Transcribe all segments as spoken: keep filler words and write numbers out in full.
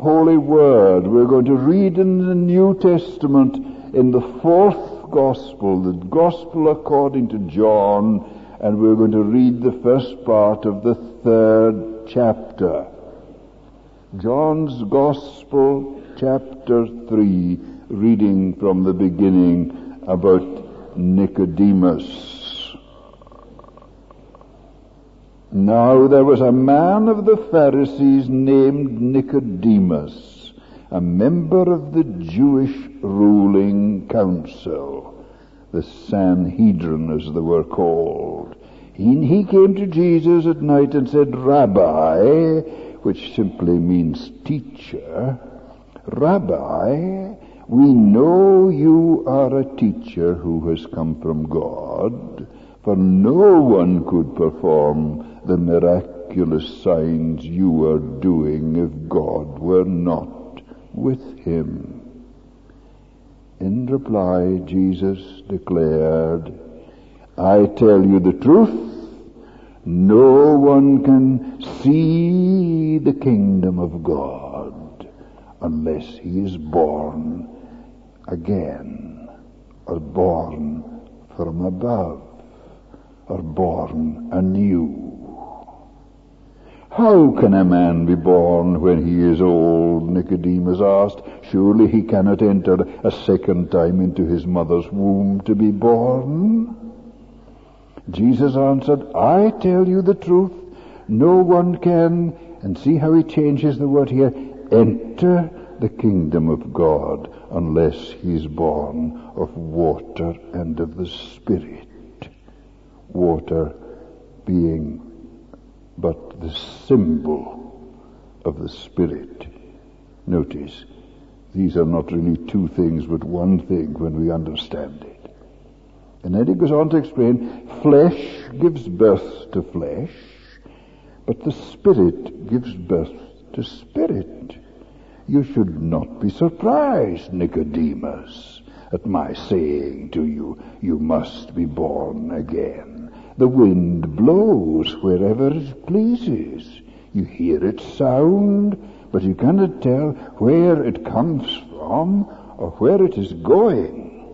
Holy Word. We're going to read in the New Testament in the fourth Gospel, the Gospel according to John, and we're going to read the first part of the third chapter. John's Gospel, chapter three, reading from the beginning about Nicodemus. Now there was a man of the Pharisees named Nicodemus, a member of the Jewish ruling council, the Sanhedrin as they were called. He, he came to Jesus at night and said, Rabbi, which simply means teacher, Rabbi, we know you are a teacher who has come from God, for no one could perform the miraculous signs you are doing if God were not with him. In reply, Jesus declared, I tell you the truth, no one can see the kingdom of God unless he is born again, or born from above, or born anew. How can a man be born when he is old? Nicodemus asked. Surely he cannot enter a second time into his mother's womb to be born. Jesus answered, I tell you the truth, no one can, and see how he changes the word here, enter the kingdom of God unless he is born of water and of the Spirit. Water being but the symbol of the Spirit. Notice, these are not really two things, but one thing when we understand it. And then he goes on to explain, flesh gives birth to flesh, but the Spirit gives birth to spirit. You should not be surprised, Nicodemus, at my saying to you, you must be born again. The wind blows wherever it pleases. You hear its sound, but you cannot tell where it comes from or where it is going.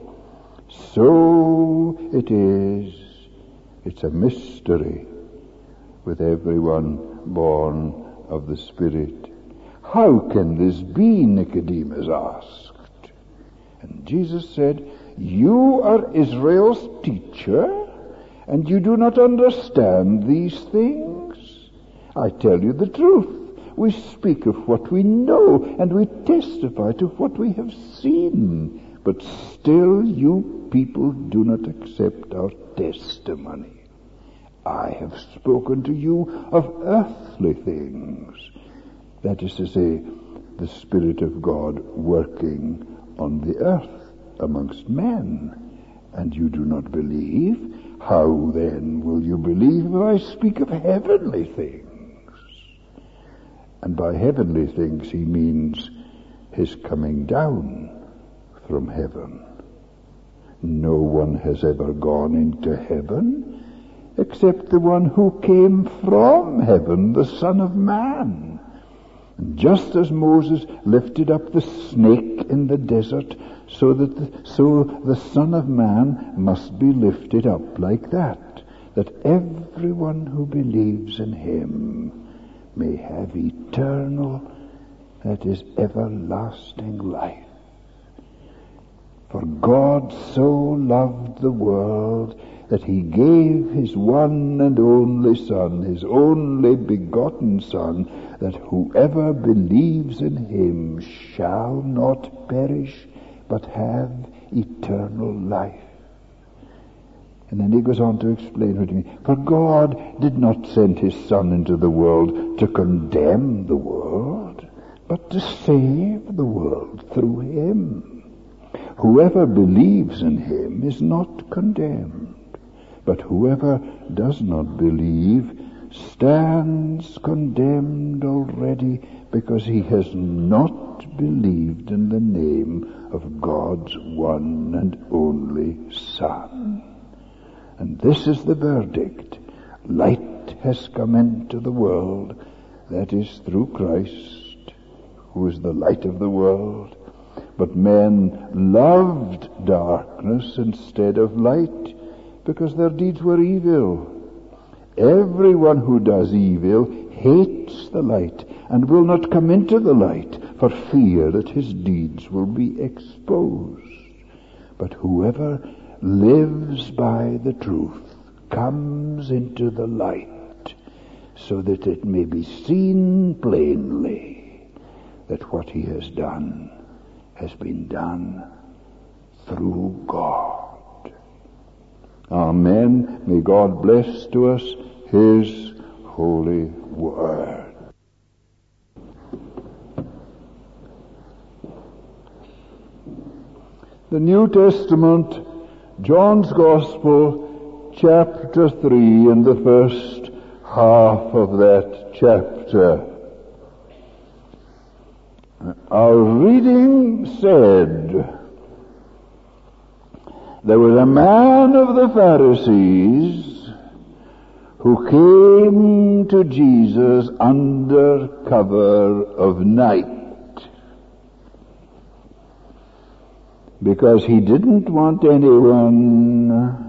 So it is. It's a mystery with everyone born of the Spirit. How can this be? Nicodemus asked. And Jesus said, you are Israel's teacher, and you do not understand these things? I tell you the truth. We speak of what we know, and we testify to what we have seen. But still you people do not accept our testimony. I have spoken to you of earthly things. That is to say, the Spirit of God working on the earth amongst men. And you do not believe? How then will you believe if I speak of heavenly things? And by heavenly things he means his coming down from heaven. No one has ever gone into heaven except the one who came from heaven, the Son of Man. And just as Moses lifted up the snake in the desert, so that the, so the Son of Man must be lifted up like that, that everyone who believes in him may have eternal, that is, everlasting life. For God so loved the world that he gave his one and only Son, his only begotten Son, that whoever believes in him shall not perish, but have eternal life. And then he goes on to explain what he means. For God did not send his Son into the world to condemn the world, but to save the world through him. Whoever believes in him is not condemned, but whoever does not believe stands condemned already, because he has not believed in the name of God's one and only Son. And this is the verdict. Light has come into the world, that is through Christ. who is the light of the world. But men loved darkness instead of light, because their deeds were evil. Everyone who does evil hates the light, and will not come into the light, for fear that his deeds will be exposed. But whoever lives by the truth comes into the light, so that it may be seen plainly that what he has done has been done through God. Amen. May God bless to us his holy word. The New Testament, John's Gospel, chapter three, and the first half of that chapter. Our reading said, there was a man of the Pharisees who came to Jesus under cover of night, because he didn't want anyone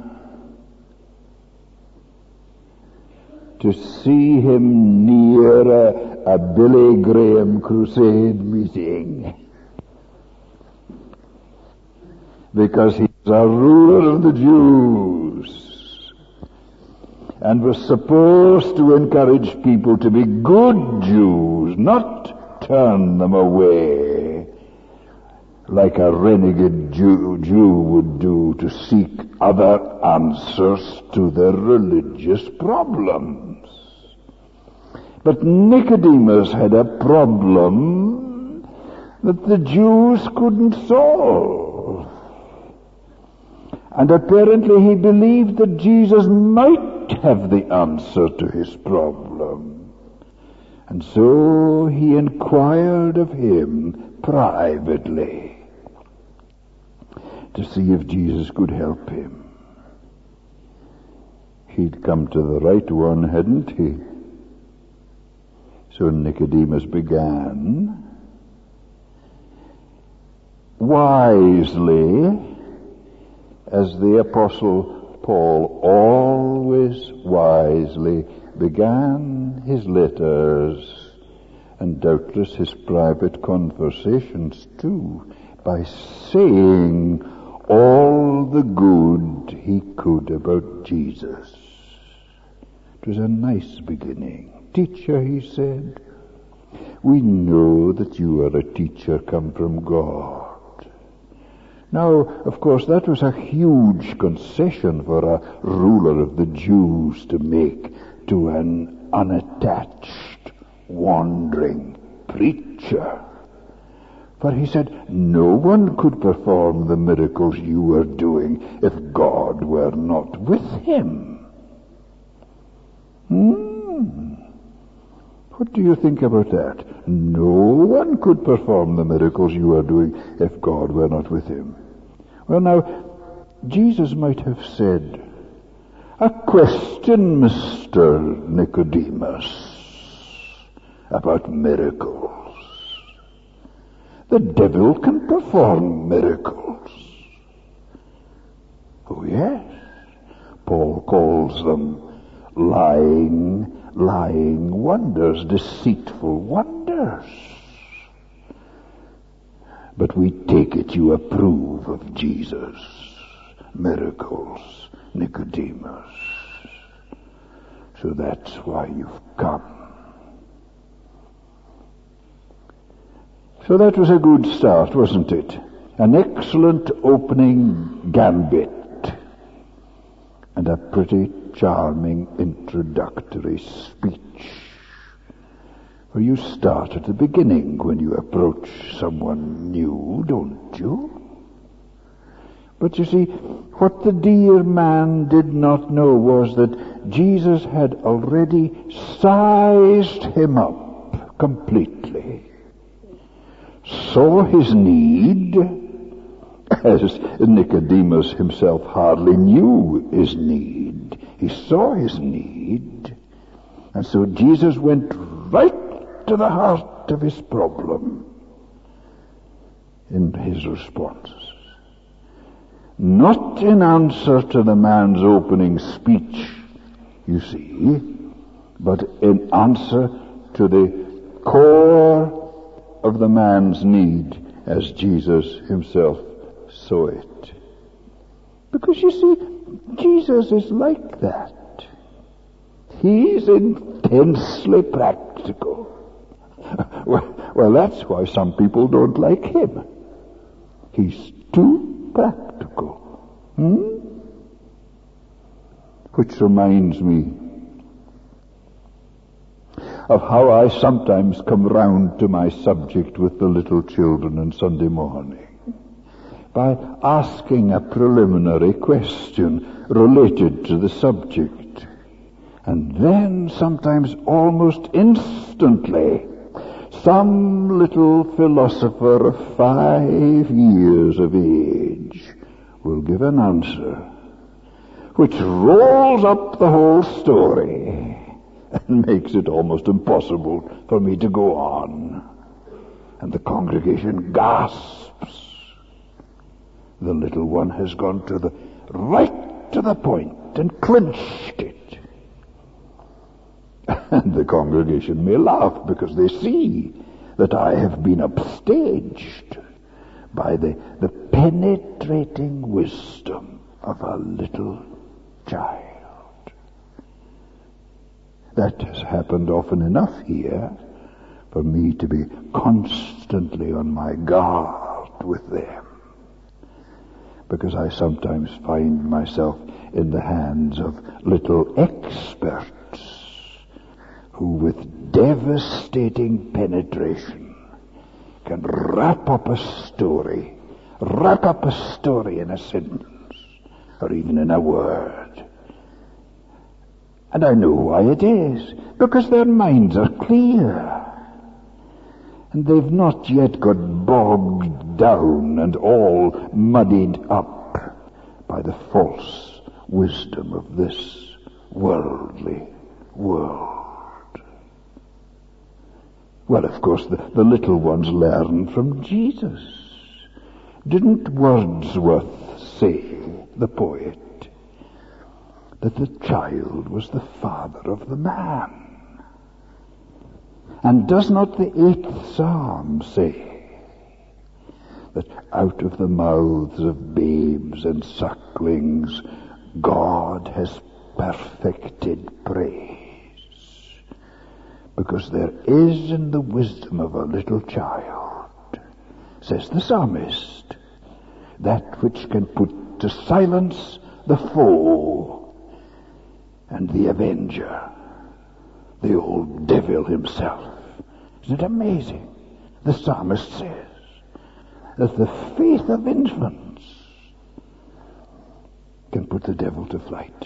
to see him near a, a Billy Graham crusade meeting, because he was a ruler of the Jews and was supposed to encourage people to be good Jews, not turn them away like a renegade Jew, Jew would do to seek other answers to their religious problems. But Nicodemus had a problem that the Jews couldn't solve. And apparently he believed that Jesus might have the answer to his problem. And so he inquired of him privately to see if Jesus could help him. He'd come to the right one, hadn't he? So Nicodemus began wisely, as the Apostle Paul always wisely began his letters, and doubtless his private conversations too, by saying all the good he could about Jesus. It was a nice beginning. Teacher, he said, we know that you are a teacher come from God. Now, of course, that was a huge concession for a ruler of the Jews to make to an unattached, wandering preacher. For he said, no one could perform the miracles you were doing if God were not with him. Hmm. What do you think about that? No one could perform the miracles you are doing if God were not with him. Well, now, Jesus might have said, a question, Mister Nicodemus, about miracles. The devil can perform miracles. Oh, yes. Paul calls them lying lying wonders, deceitful wonders. But we take it you approve of Jesus' miracles, Nicodemus. So that's why you've come. So that was a good start, wasn't it? An excellent opening gambit and a pretty charming introductory speech. For you start at the beginning when you approach someone new, don't you? But you see, what the dear man did not know was that Jesus had already sized him up completely, saw his need, as Nicodemus himself hardly knew his need. He saw his need, and so Jesus went right to the heart of his problem. in his responses. Not in answer to the man's opening speech, you see, but in answer to the core of the man's need as Jesus himself saw it. Because you see, Jesus is like that. He's intensely practical. Well, well, that's why some people don't like him. He's too practical. Hmm? Which reminds me of how I sometimes come round to my subject with the little children on Sunday morning by asking a preliminary question related to the subject. And then, sometimes almost instantly, some little philosopher of five years of age will give an answer which rolls up the whole story and makes it almost impossible for me to go on. And the congregation gasps. The little one has gone to the right to the point and clinched it. And the congregation may laugh because they see that I have been upstaged by the, the penetrating wisdom of a little child. That has happened often enough here for me to be constantly on my guard with them, because I sometimes find myself in the hands of little experts who with devastating penetration can wrap up a story, wrap up a story in a sentence, or even in a word. And I know why it is, because their minds are clear, and they've not yet got bogged down and all muddied up by the false wisdom of this worldly world. Well, of course, the, the little ones learn from Jesus. Didn't Wordsworth say, the poet, that the child was the father of the man? And does not the eighth Psalm say that out of the mouths of babes and sucklings God has perfected praise? Because there is in the wisdom of a little child, says the psalmist, that which can put to silence the foe and the avenger, the old devil himself. Isn't it amazing? The psalmist says that the faith of infants can put the devil to flight.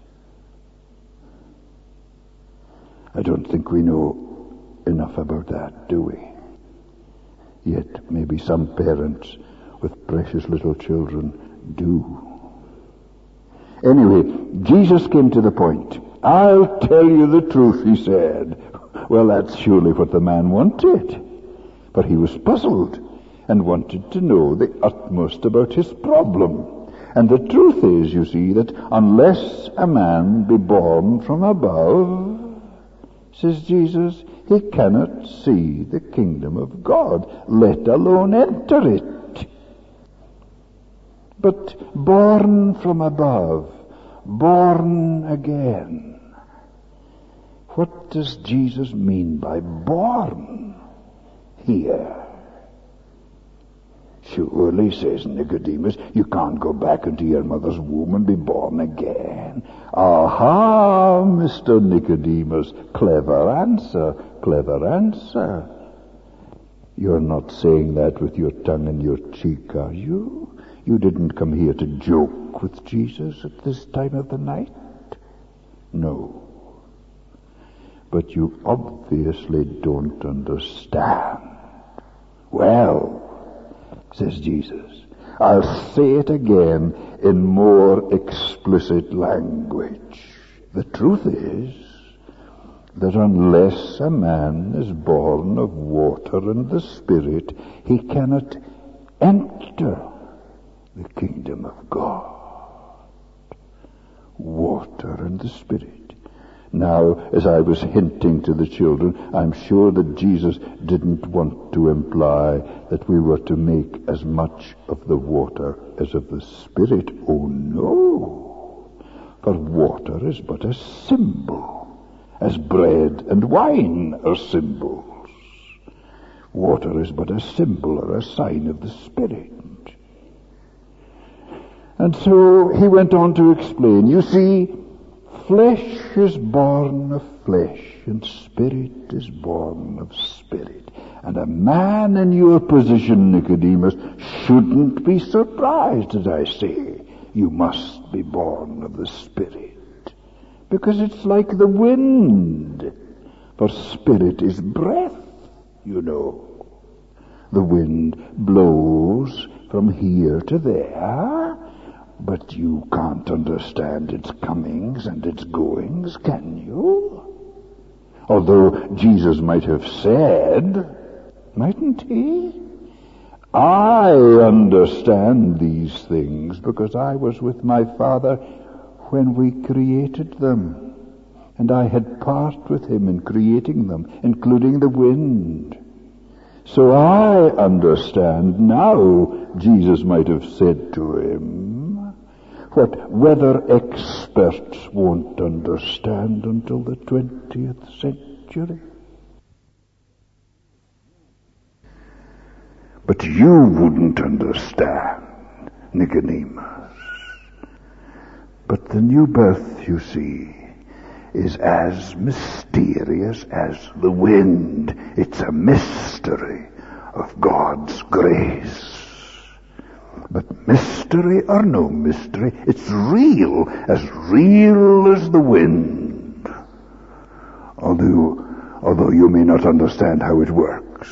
I don't think we know enough about that, do we? Yet maybe some parents with precious little children do. Anyway, Jesus came to the point. I'll tell you the truth, he said. Well, that's surely what the man wanted. But he was puzzled and wanted to know the utmost about his problem. And the truth is, you see, that unless a man be born from above, says Jesus, he cannot see the kingdom of God, let alone enter it. But born from above, born again. What does Jesus mean by born here? Surely, says Nicodemus, you can't go back into your mother's womb and be born again. Aha, Mister Nicodemus, clever answer, clever answer. You're not saying that with your tongue in your cheek, are you? You didn't come here to joke with Jesus at this time of the night? No. But you obviously don't understand. Well, says Jesus, I'll say it again in more explicit language. The truth is that unless a man is born of water and the Spirit, he cannot enter the kingdom of God. Water and the Spirit. Now, as I was hinting to the children, I'm sure that Jesus didn't want to imply that we were to make as much of the water as of the Spirit. Oh, no. For water is but a symbol, as bread and wine are symbols. Water is but a symbol or a sign of the Spirit. And so he went on to explain, you see, flesh is born of flesh, and spirit is born of spirit. And a man in your position, Nicodemus, shouldn't be surprised, as I say. You must be born of the Spirit. Because it's like the wind. For spirit is breath, you know. The wind blows from here to there, but you can't understand its comings and its goings, can you? Although Jesus might have said, mightn't he? I understand these things because I was with my Father when we created them, and I had part with him in creating them, including the wind. So I understand now, Jesus might have said to him, what weather experts won't understand until the twentieth century. But you wouldn't understand, Nicodemus. But the new birth, you see, is as mysterious as the wind. It's a mystery of God's grace. But mystery or no mystery, it's real, as real as the wind. Although, although you may not understand how it works,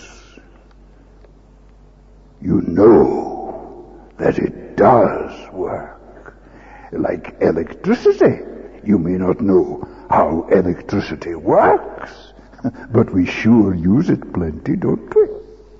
you know that it does work. Like electricity. You may not know how electricity works, but we sure use it plenty, don't we?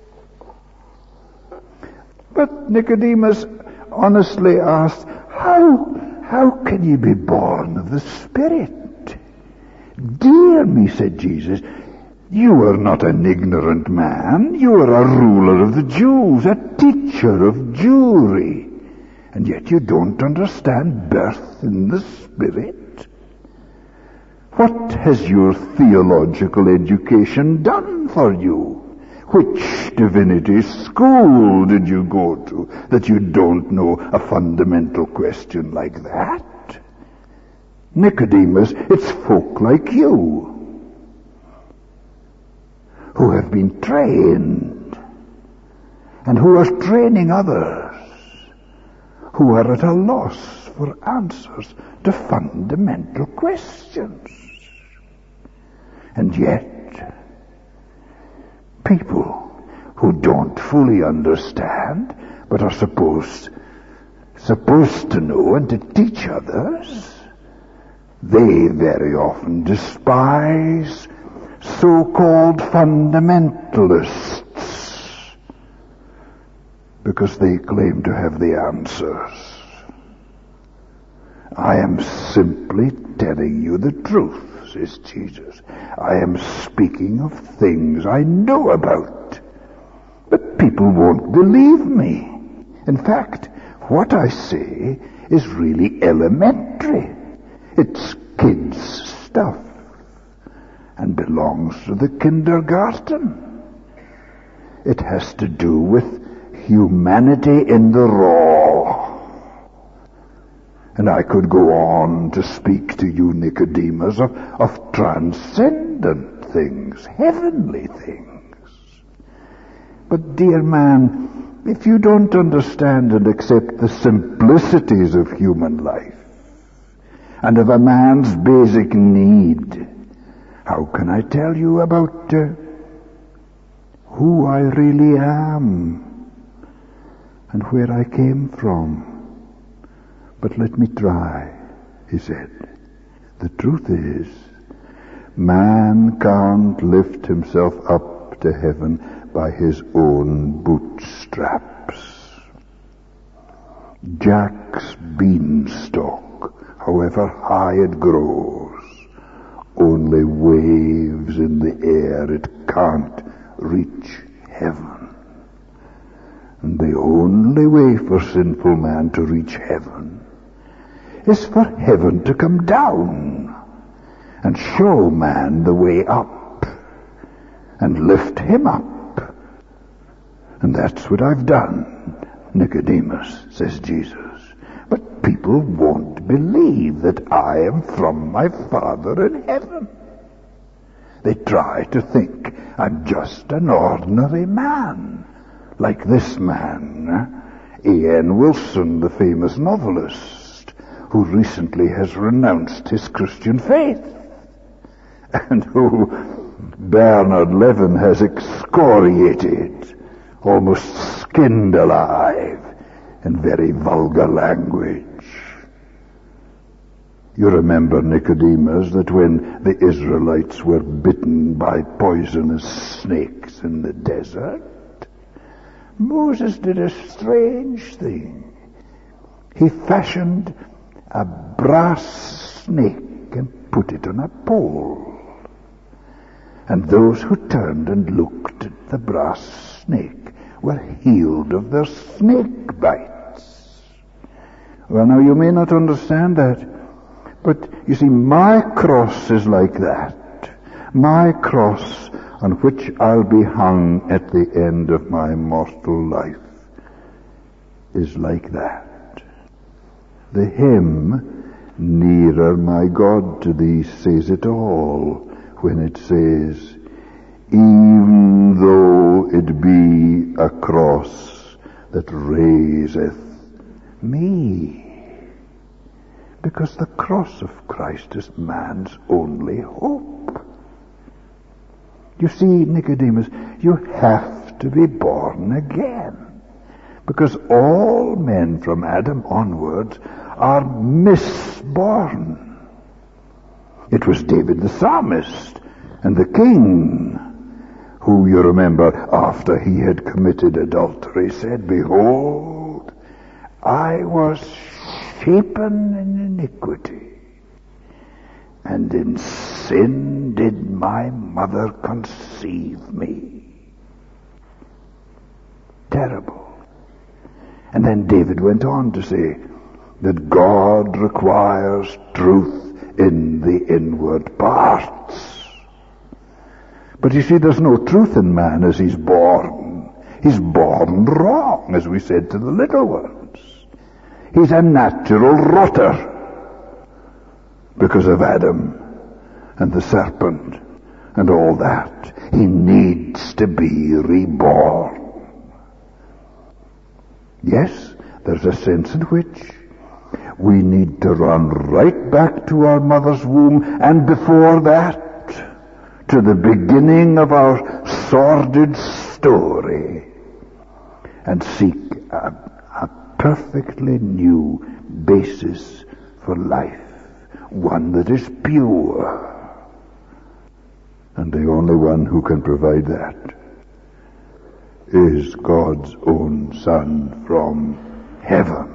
But Nicodemus honestly asked, how, how can you be born of the Spirit? Dear me, said Jesus, you are not an ignorant man. You are a ruler of the Jews, a teacher of Jewry, and yet you don't understand birth in the Spirit. What has your theological education done for you? Which divinity school did you go to that you don't know a fundamental question like that? Nicodemus, it's folk like you who have been trained and who are training others who are at a loss for answers to fundamental questions. And yet, people who don't fully understand, but are supposed, supposed to know and to teach others, they very often despise so-called fundamentalists because they claim to have the answers. I am simply telling you the truth, says Jesus. I am speaking of things I know about. But people won't believe me. In fact, what I say is really elementary. It's kids' stuff and belongs to the kindergarten. It has to do with humanity in the raw. And I could go on to speak to you, Nicodemus, of, of transcendent things, heavenly things. But, dear man, if you don't understand and accept the simplicities of human life and of a man's basic need, how can I tell you about uh, who I really am and where I came from? But let me try, he said. The truth is, man can't lift himself up to heaven by his own bootstraps. Jack's beanstalk, however high it grows, only waves in the air. It can't reach heaven. And the only way for sinful man to reach heaven is for heaven to come down and show man the way up and lift him up. And that's what I've done, Nicodemus, says Jesus. But people won't believe that I am from my Father in heaven. They try to think I'm just an ordinary man, like this man, A N Wilson, the famous novelist, who recently has renounced his Christian faith, and who Bernard Levin has excoriated, almost skinned alive, in very vulgar language. You remember, Nicodemus, that when the Israelites were bitten by poisonous snakes in the desert, Moses did a strange thing. He fashioned a brass snake and put it on a pole. And those who turned and looked at the brass snake were healed of their snake bites. Well, now, you may not understand that, but you see, my cross is like that. My cross, on which I'll be hung at the end of my mortal life, is like that. The hymn, "Nearer, my God, to thee," says it all when it says, "Even though it be a cross that raiseth me." Because the cross of Christ is man's only hope. You see, Nicodemus, you have to be born again. Because all men from Adam onwards are misborn. It was David the psalmist and the king who, you remember, after he had committed adultery, said, "Behold, I was shapen in iniquity, and in sin did my mother conceive me." Terrible. And then David went on to say that God requires truth in the inward parts. But you see, there's no truth in man as he's born. He's born wrong, as we said to the little ones. He's a natural rotter because of Adam and the serpent and all that. He needs to be reborn. Yes, there's a sense in which we need to run right back to our mother's womb, and before that, to the beginning of our sordid story, and seek a, a perfectly new basis for life, one that is pure. And the only one who can provide that is God's own Son from heaven.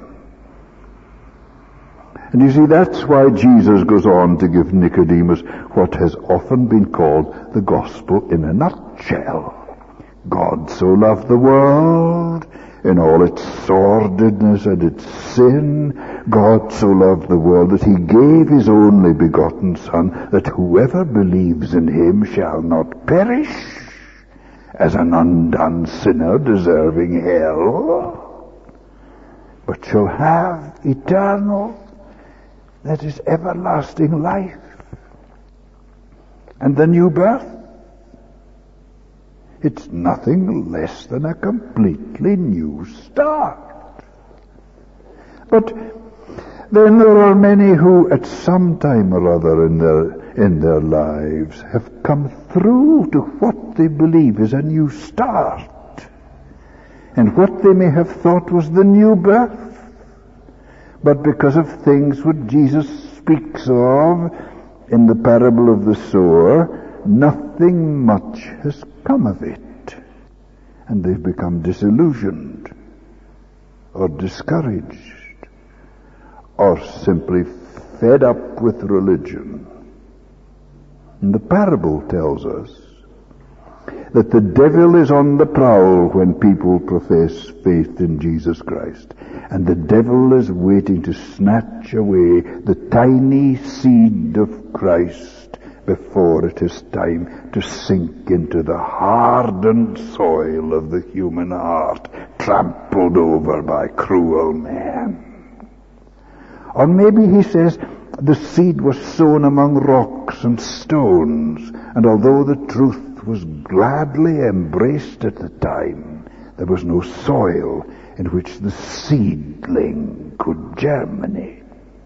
And you see, that's why Jesus goes on to give Nicodemus what has often been called the gospel in a nutshell. God so loved the world in all its sordidness and its sin. God so loved the world that he gave his only begotten Son, that whoever believes in him shall not perish as an undone sinner deserving hell, but shall have eternal, that is everlasting life. And the new birth, it's nothing less than a completely new start. But then there are many who at some time or other in their in their lives have come through to what they believe is a new start, and what they may have thought was the new birth. But because of things what Jesus speaks of in the parable of the sower, nothing much has come of it, and they've become disillusioned or discouraged or simply fed up with religion. And the parable tells us that the devil is on the prowl when people profess faith in Jesus Christ. And the devil is waiting to snatch away the tiny seed of Christ before it is time to sink into the hardened soil of the human heart, trampled over by cruel men. Or maybe he says the seed was sown among rocks and stones, and although the truth was gladly embraced at the time, there was no soil in which the seedling could germinate.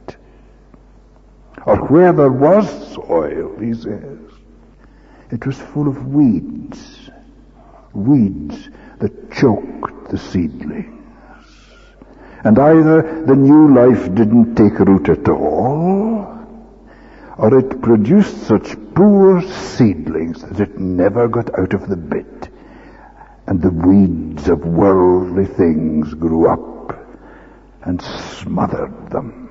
Or where there was soil, he says, it was full of weeds, weeds that choked the seedlings. And either the new life didn't take root at all, or it produced such poor seedlings that it never got out of the bit, and the weeds of worldly things grew up and smothered them.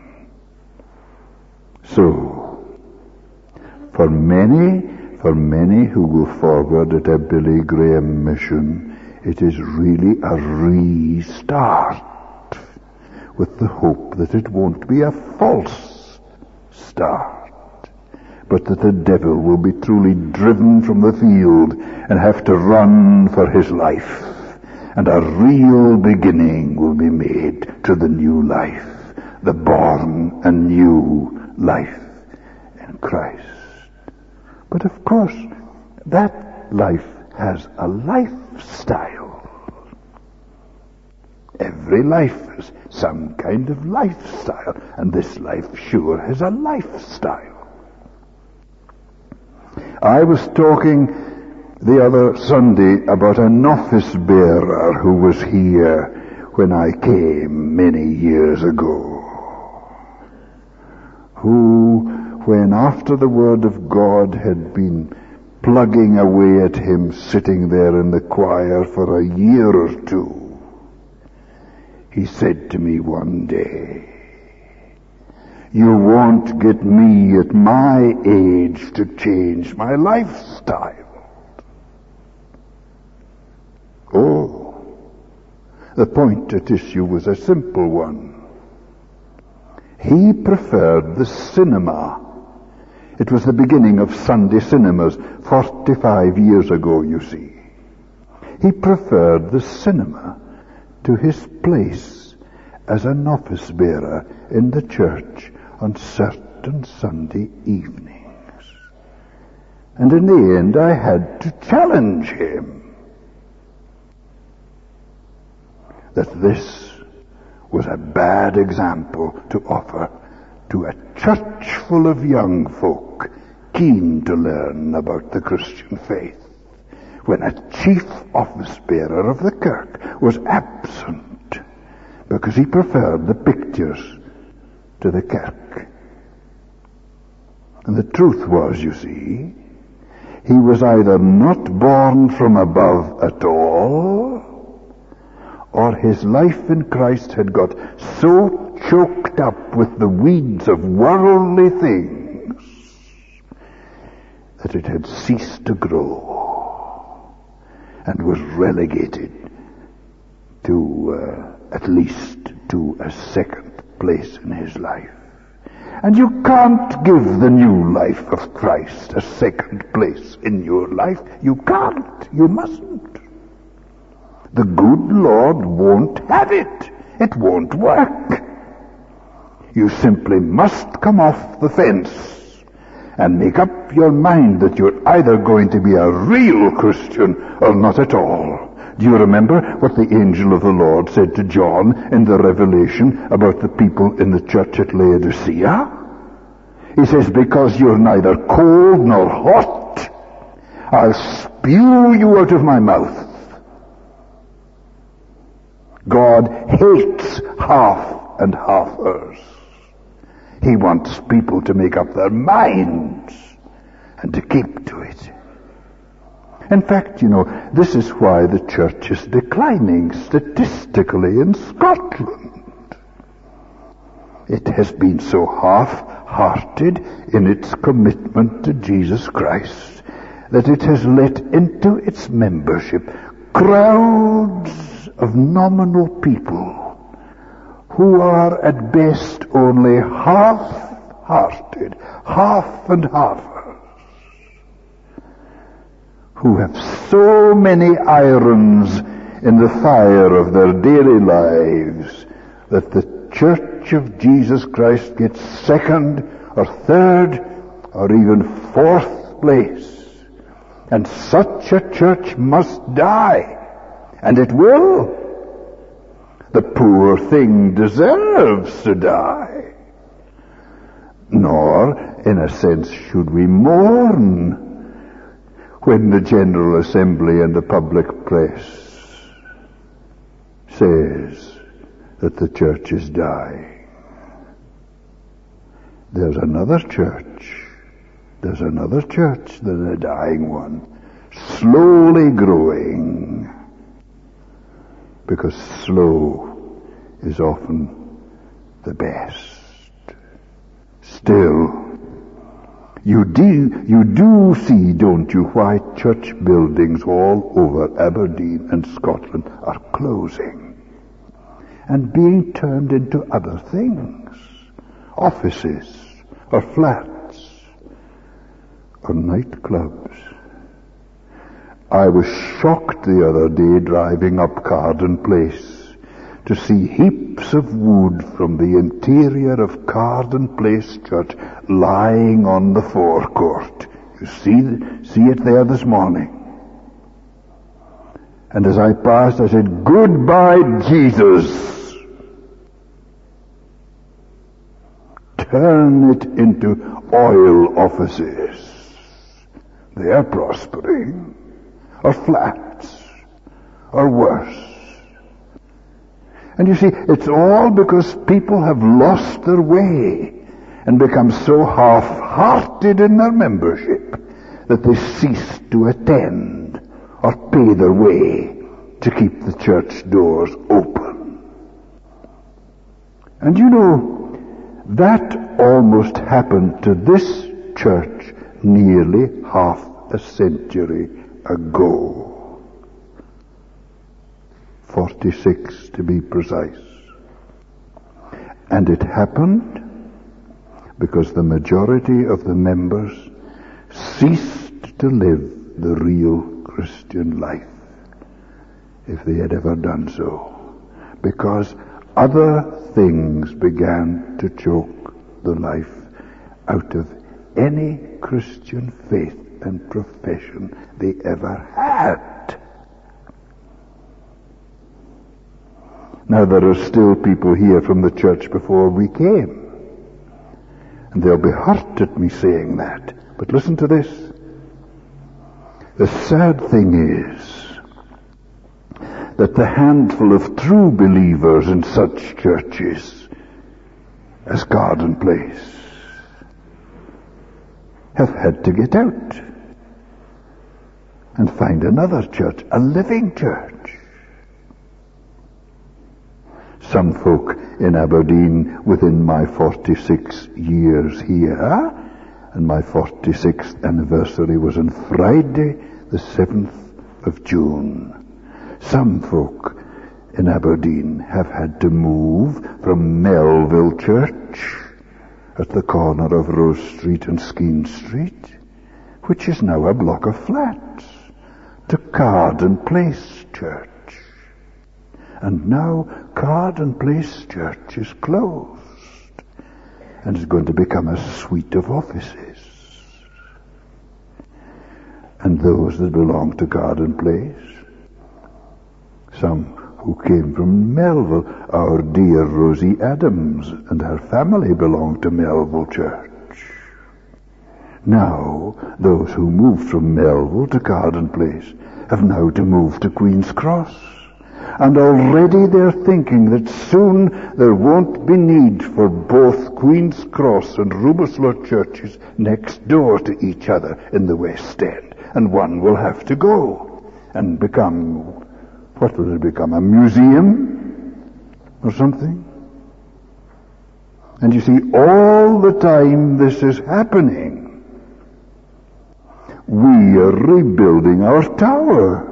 So, for many, for many who go forward at a Billy Graham mission, it is really a restart, with the hope that it won't be a false start, but that the devil will be truly driven from the field and have to run for his life, and a real beginning will be made to the new life, the born anew life in Christ. But of course, that life has a lifestyle. Every life has some kind of lifestyle, and this life sure has a lifestyle. I was talking the other Sunday about an office bearer who was here when I came many years ago, who, when after the Word of God had been plugging away at him sitting there in the choir for a year or two, he said to me one day, "You won't get me at my age to change my lifestyle." Oh, the point at issue was a simple one. He preferred the cinema. It was the beginning of Sunday cinemas, forty-five years ago, you see. He preferred the cinema to his place as an office bearer in the church on certain Sunday evenings. And in the end I had to challenge him that this was a bad example to offer to a church full of young folk keen to learn about the Christian faith, when a chief office bearer of the kirk was absent because he preferred the pictures to the kirk. And the truth was, you see, he was either not born from above at all, or his life in Christ had got so choked up with the weeds of worldly things that it had ceased to grow and was relegated to uh, at least to a second place in his life. And you can't give the new life of Christ a second place in your life. You can't. You mustn't. The good Lord won't have it. It won't work. You simply must come off the fence and make up your mind that you're either going to be a real Christian or not at all. Do you remember what the angel of the Lord said to John in the Revelation about the people in the church at Laodicea? He says, because you're neither cold nor hot, I'll spew you out of my mouth. God hates half and halfers. He wants people to make up their minds and to keep to it. In fact, you know, this is why the church is declining statistically in Scotland. It has been so half-hearted in its commitment to Jesus Christ that it has let into its membership crowds of nominal people who are at best only half-hearted, half and halfers, who have so many irons in the fire of their daily lives that the Church of Jesus Christ gets second or third or even fourth place. And such a church must die. And it will. The poor thing deserves to die. Nor, in a sense, should we mourn when the General Assembly and the public press says that the church is dying. There's another church. There's another church than a dying one, slowly growing, because slow is often the best. Still, you do, you do see, don't you, why church buildings all over Aberdeen and Scotland are closing and being turned into other things, offices or flats or nightclubs. I was shocked the other day driving up Carden Place to see heaps of wood from the interior of Carden Place Church lying on the forecourt. You see, see it there this morning. And as I passed, I said, "Goodbye, Jesus. Turn it into oil offices. They are prospering. Or flats. Or worse." And you see, it's all because people have lost their way and become so half-hearted in their membership that they cease to attend or pay their way to keep the church doors open. And you know, that almost happened to this church nearly half a century ago. forty-six to be precise. And it happened because the majority of the members ceased to live the real Christian life, if they had ever done so, because other things began to choke the life out of any Christian faith and profession they ever had. Now, there are still people here from the church before we came, and they'll be hurt at me saying that. But listen to this. The sad thing is that the handful of true believers in such churches as Carden Place have had to get out and find another church, a living church. Some folk in Aberdeen within my forty-six years here, and my forty-sixth anniversary was on Friday the seventh of June. Some folk in Aberdeen have had to move from Melville Church at the corner of Rose Street and Skene Street, which is now a block of flats, to Carden Place Church. And now Carden Place Church is closed and is going to become a suite of offices. And those that belong to Carden Place, some who came from Melville, our dear Rosie Adams and her family belong to Melville Church. Now, those who moved from Melville to Carden Place have now to move to Queen's Cross. And already they're thinking that soon there won't be need for both Queen's Cross and Ruberslow churches next door to each other in the West End. And one will have to go and become, what will it become, a museum or something? And you see, all the time this is happening, we are rebuilding our tower.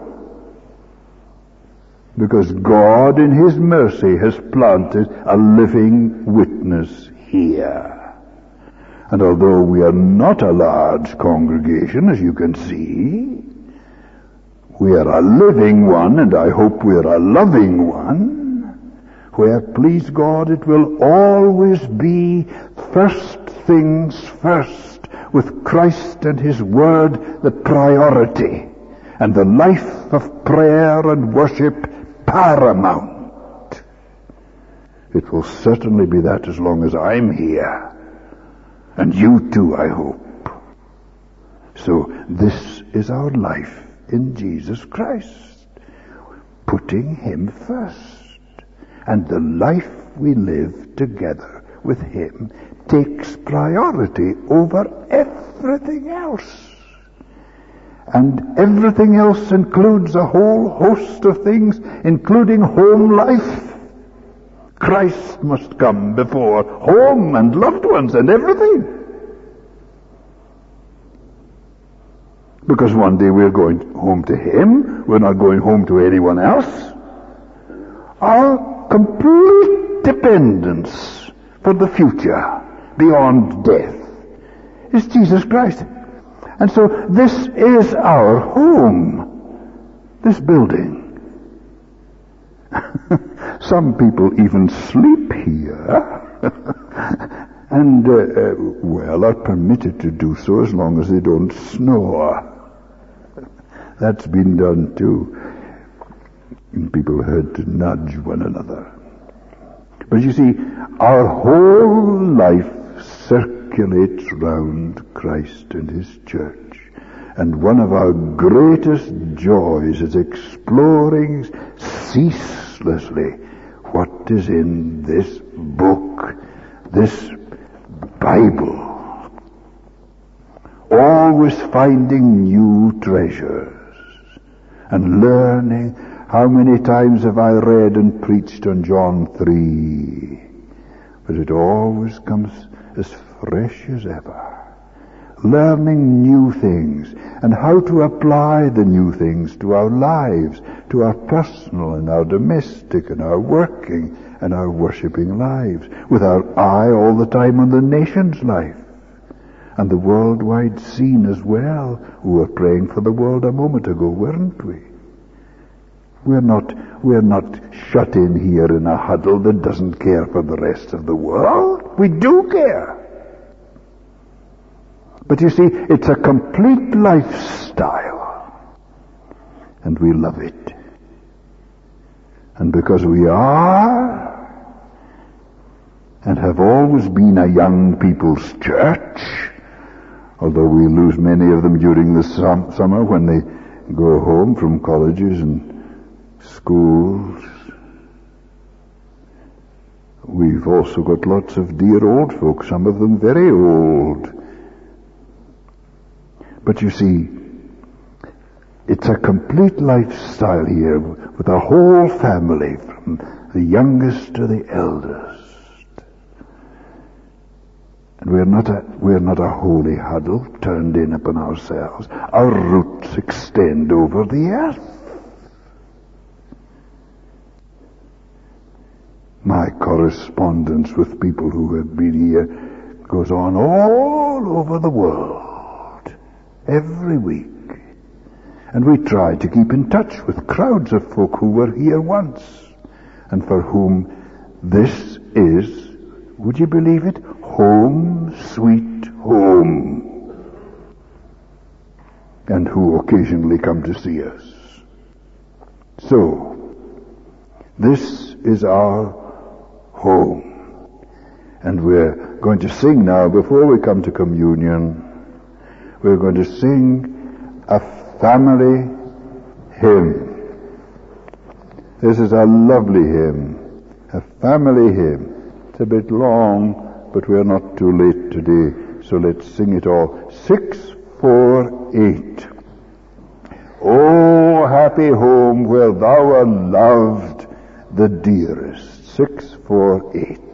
Because God in His mercy has planted a living witness here. And although we are not a large congregation, as you can see, we are a living one, and I hope we are a loving one, where, please God, it will always be first things first, with Christ and His Word the priority, and the life of prayer and worship paramount. It will certainly be that as long as I'm here. And you too, I hope. So this is our life in Jesus Christ. Putting Him first. And the life we live together with Him takes priority over everything else. And everything else includes a whole host of things, including home life. Christ must come before home and loved ones and everything. Because one day we're going home to Him, we're not going home to anyone else. Our complete dependence for the future, beyond death, is Jesus Christ. And so this is our home, this building. Some people even sleep here, and, uh, uh, well, are permitted to do so as long as they don't snore. That's been done too. And people are heard to nudge one another. But you see, our whole life circulates round Christ and His church. And one of our greatest joys is exploring ceaselessly what is in this book, this Bible. Always finding new treasures and learning. How many times have I read and preached on John three? But it always comes as fresh as ever. Learning new things and how to apply the new things to our lives, to our personal and our domestic and our working and our worshipping lives, with our eye all the time on the nation's life and the worldwide scene as well. We were praying for the world a moment ago, weren't we? We're not, we're not shut in here in a huddle that doesn't care for the rest of the world. We do care. But you see, it's a complete lifestyle. And we love it. And because we are, and have always been a young people's church, although we lose many of them during the sum- summer when they go home from colleges and schools, we've also got lots of dear old folk, some of them very old. But you see, it's a complete lifestyle here with a whole family, from the youngest to the eldest. And we're not a, we're not a holy huddle turned in upon ourselves. Our roots extend over the earth. My correspondence with people who have been here goes on all over the world, every week. And we try to keep in touch with crowds of folk who were here once, and for whom this is, would you believe it, home sweet home, and who occasionally come to see us. So, this is our home. And we're going to sing now, before we come to communion, we're going to sing a family hymn. This is a lovely hymn, a family hymn. It's a bit long, but we're not too late today, so let's sing it all. Six, four, eight. O happy home where thou art loved the dearest. Six, four, eight.